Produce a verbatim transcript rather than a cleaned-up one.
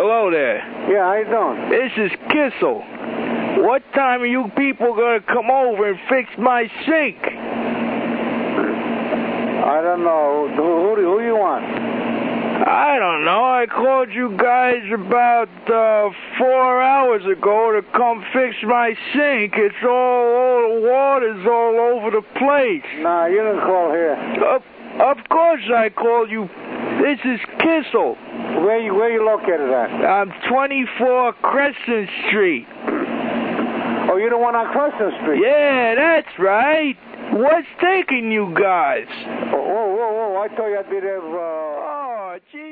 Hello there. Yeah, how you doing? This is Kissel. What time are you people gonna come over and fix my sink? I don't know. Who, who, who you want? I don't know. I called you guys about uh, four hours ago to come fix my sink. It's all, all the water's all over the place. Nah, you didn't call here. Of, of course I called you. This is Kissel. Where you where you located at? I'm twenty-four Crescent Street. Oh, you're the one on Crescent Street? Yeah, that's right. What's taking you guys? Oh, whoa, whoa, whoa. I thought you I'd be there. Uh... Oh, gee.